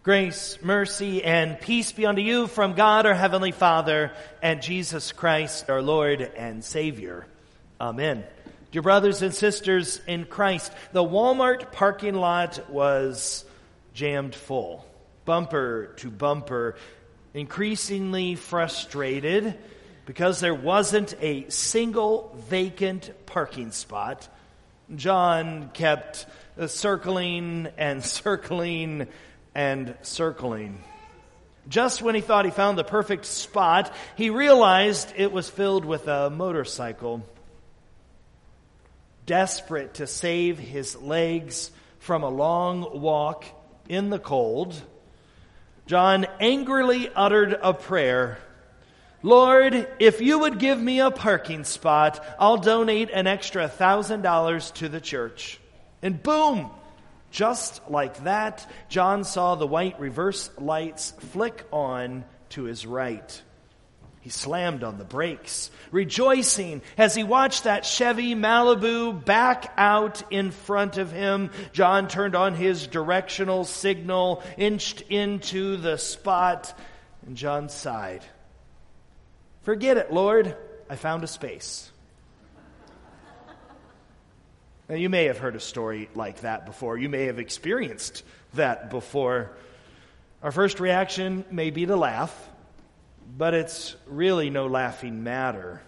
Grace, mercy, and peace be unto you from God our Heavenly Father and Jesus Christ our Lord and Savior. Amen. Dear brothers and sisters in Christ, the Walmart parking lot was jammed full, bumper to bumper, increasingly frustrated because there wasn't a single vacant parking spot. John kept circling and circling and circling. Just when he thought he found the perfect spot, he realized it was filled with a motorcycle. Desperate to save his legs from a long walk in the cold, John angrily uttered a prayer. Lord, if you would give me a parking spot, I'll donate an extra $1,000 to the church. And boom! Just like that, John saw the white reverse lights flick on to his right. He slammed on the brakes, rejoicing as he watched that Chevy Malibu back out in front of him. John turned on his directional signal, inched into the spot, and John sighed. Forget it, Lord. I found a space. Now, you may have heard a story like that before. You may have experienced that before. Our first reaction may be to laugh, but it's really no laughing matter.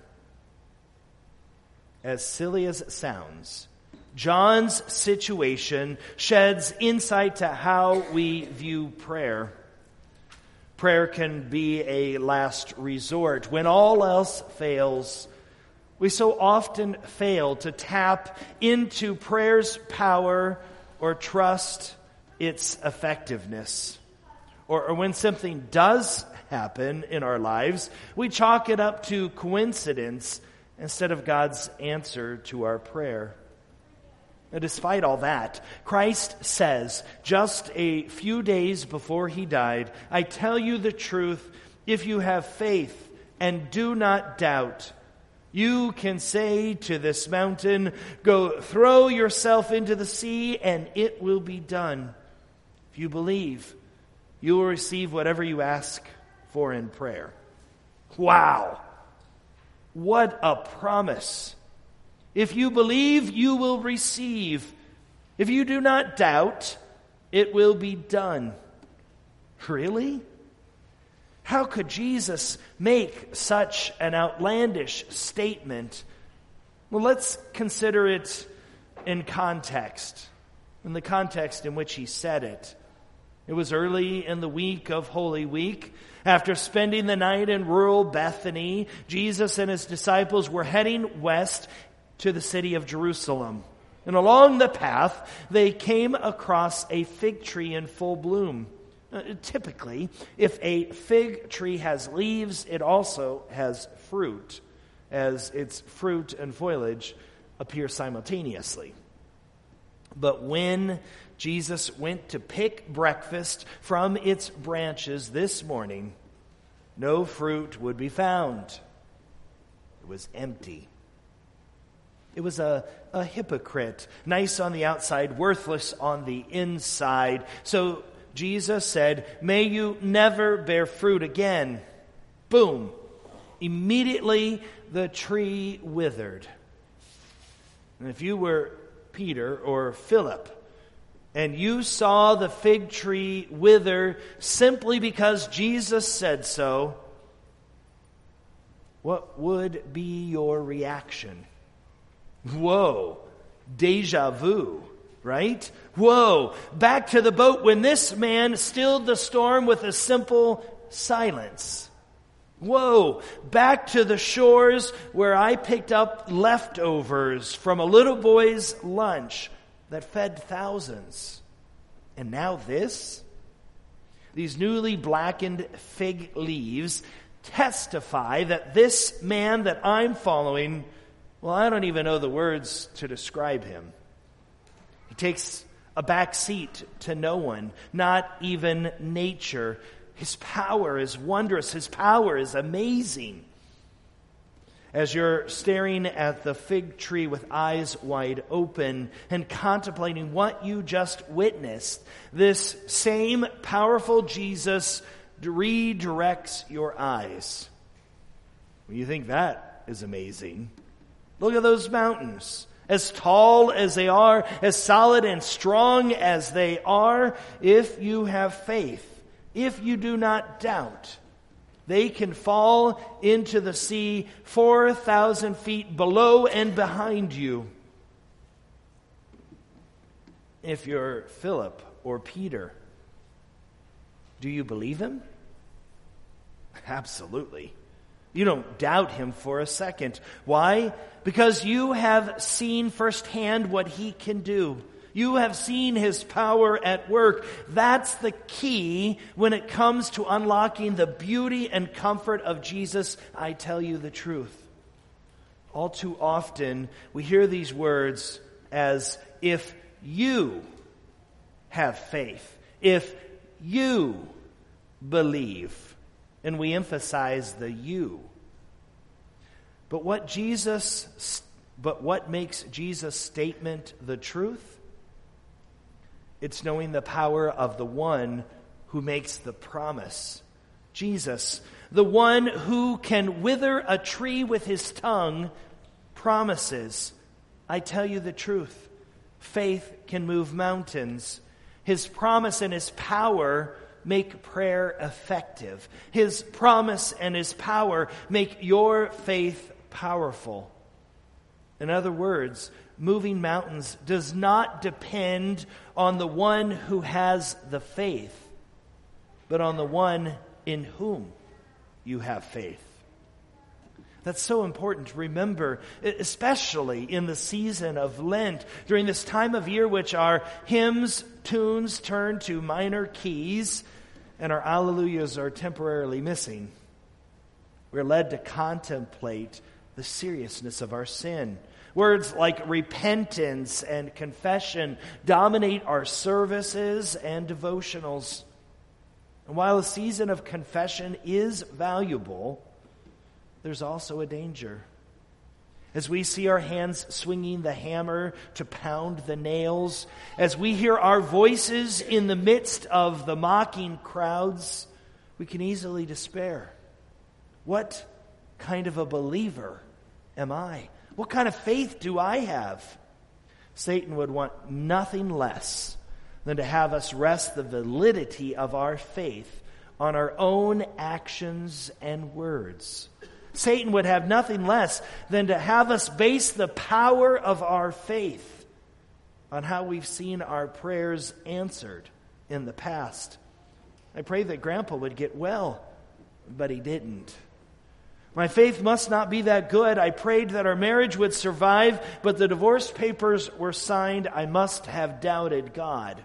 As silly as it sounds, John's situation sheds insight to how we view prayer. Prayer can be a last resort. When all else fails, we so often fail to tap into prayer's power or trust its effectiveness. Or when something does happen in our lives, we chalk it up to coincidence instead of God's answer to our prayer. Now, despite all that, Christ says just a few days before he died, I tell you the truth, if you have faith and do not doubt, you can say to this mountain, go throw yourself into the sea, and it will be done. If you believe, you will receive whatever you ask for in prayer. Wow! What a promise! If you believe, you will receive. If you do not doubt, it will be done. Really? How could Jesus make such an outlandish statement? Well, let's consider it in context, in the context in which he said it. It was early in the week of Holy Week. After spending the night in rural Bethany, Jesus and his disciples were heading west to the city of Jerusalem. And along the path, they came across a fig tree in full bloom. Typically, if a fig tree has leaves, it also has fruit, as its fruit and foliage appear simultaneously. But when Jesus went to pick breakfast from its branches this morning, no fruit would be found. It was empty. It was a hypocrite, nice on the outside, worthless on the inside. So Jesus said, may you never bear fruit again. Boom. Immediately the tree withered. And if you were Peter or Philip, and you saw the fig tree wither simply because Jesus said so, what would be your reaction? Whoa, deja vu. Right? Whoa, back to the boat when this man stilled the storm with a simple silence. Whoa, back to the shores where I picked up leftovers from a little boy's lunch that fed thousands. And now this? These newly blackened fig leaves testify that this man that I'm following, well, I don't even know the words to describe him. He takes a back seat to no one, not even nature. His power is wondrous. His power is amazing. As you're staring at the fig tree with eyes wide open and contemplating what you just witnessed, this same powerful Jesus redirects your eyes. You think that is amazing. Look at those mountains. As tall as they are, as solid and strong as they are, if you have faith, if you do not doubt, they can fall into the sea 4,000 feet below and behind you. If you're Philip or Peter, do you believe him? Absolutely. You don't doubt him for a second. Why? Because you have seen firsthand what he can do. You have seen his power at work. That's the key when it comes to unlocking the beauty and comfort of Jesus. I tell you the truth. All too often, we hear these words as if you have faith, if you believe. And we emphasize the you. But what makes Jesus' statement the truth? It's knowing the power of the one who makes the promise. Jesus, the one who can wither a tree with his tongue, promises, I tell you the truth, faith can move mountains. His promise and his power make prayer effective. His promise and his power make your faith powerful. In other words, moving mountains does not depend on the one who has the faith, but on the one in whom you have faith. That's so important to remember, especially in the season of Lent, during this time of year which our hymns, tunes turn to minor keys, and our alleluias are temporarily missing. We're led to contemplate the seriousness of our sin. Words like repentance and confession dominate our services and devotionals. And while a season of confession is valuable, there's also a danger. As we see our hands swinging the hammer to pound the nails, as we hear our voices in the midst of the mocking crowds, we can easily despair. What kind of a believer am I? What kind of faith do I have? Satan would want nothing less than to have us rest the validity of our faith on our own actions and words. Satan would have nothing less than to have us base the power of our faith on how we've seen our prayers answered in the past. I pray that Grandpa would get well, but he didn't. My faith must not be that good. I prayed that our marriage would survive, but the divorce papers were signed. I must have doubted God.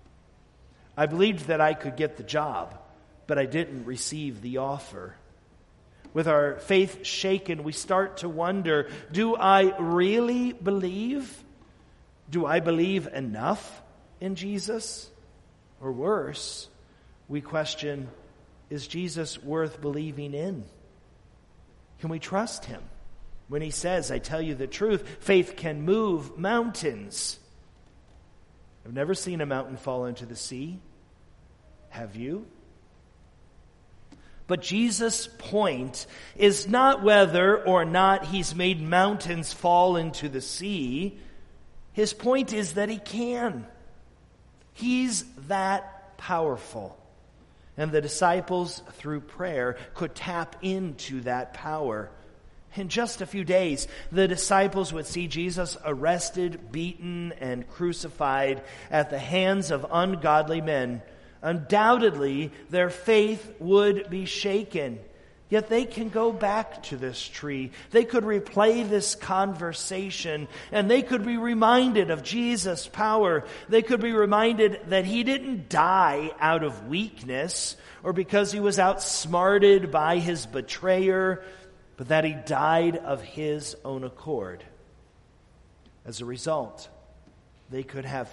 I believed that I could get the job, but I didn't receive the offer. With our faith shaken, we start to wonder, do I really believe? Do I believe enough in Jesus? Or worse, we question, is Jesus worth believing in? Can we trust him when he says, I tell you the truth, faith can move mountains? I've never seen a mountain fall into the sea. Have you? But Jesus' point is not whether or not he's made mountains fall into the sea. His point is that he can. He's that powerful. And the disciples, through prayer, could tap into that power. In just a few days, the disciples would see Jesus arrested, beaten, and crucified at the hands of ungodly men. Undoubtedly, their faith would be shaken. Yet they can go back to this tree. They could replay this conversation, and they could be reminded of Jesus' power. They could be reminded that he didn't die out of weakness or because he was outsmarted by his betrayer, but that he died of his own accord. As a result, they could have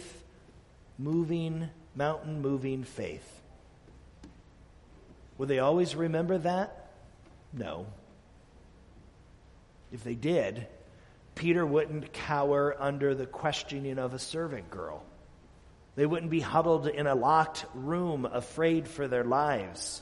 mountain-moving faith. Will they always remember that? No. If they did, Peter wouldn't cower under the questioning of a servant girl. They wouldn't be huddled in a locked room, afraid for their lives.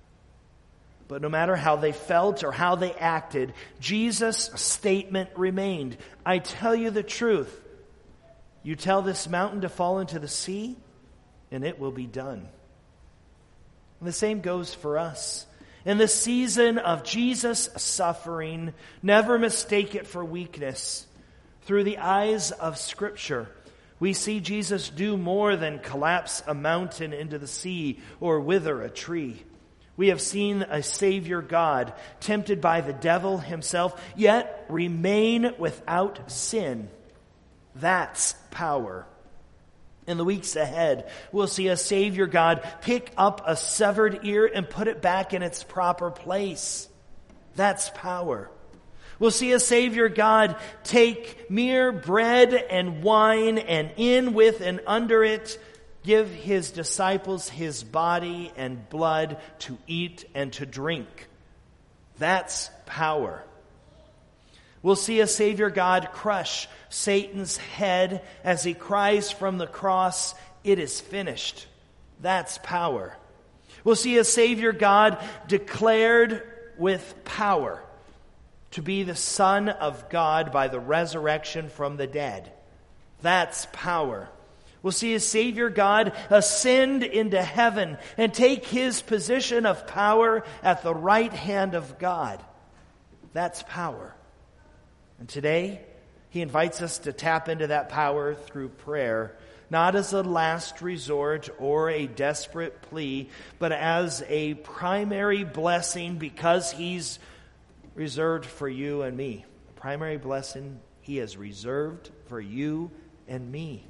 But no matter how they felt or how they acted, Jesus' statement remained. I tell you the truth. You tell this mountain to fall into the sea, and it will be done. And the same goes for us. In the season of Jesus' suffering, never mistake it for weakness. Through the eyes of Scripture, we see Jesus do more than collapse a mountain into the sea or wither a tree. We have seen a Savior God tempted by the devil himself, yet remain without sin. That's power. In the weeks ahead, we'll see a Savior God pick up a severed ear and put it back in its proper place. That's power. We'll see a Savior God take mere bread and wine and in with and under it give his disciples his body and blood to eat and to drink. That's power. We'll see a Savior God crush Satan's head as he cries from the cross, "It is finished." That's power. We'll see a Savior God declared with power to be the Son of God by the resurrection from the dead. That's power. We'll see a Savior God ascend into heaven and take his position of power at the right hand of God. That's power. And today, he invites us to tap into that power through prayer, not as a last resort or a desperate plea, but as a primary blessing because he's reserved for you and me. A primary blessing he has reserved for you and me.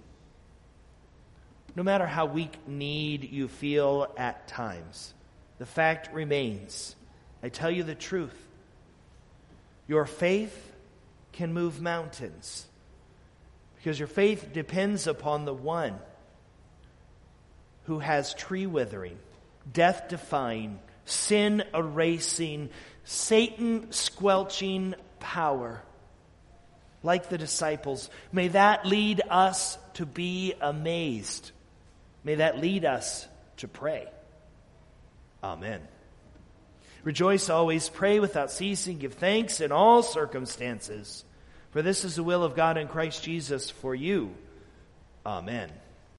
No matter how weak-kneed you feel at times, the fact remains, I tell you the truth, your faith can move mountains because your faith depends upon the one who has tree-withering, death-defying, sin-erasing, Satan-squelching power. Like the disciples, may that lead us to be amazed. May that lead us to pray. Amen. Rejoice always, pray without ceasing, give thanks in all circumstances. For this is the will of God in Christ Jesus for you. Amen.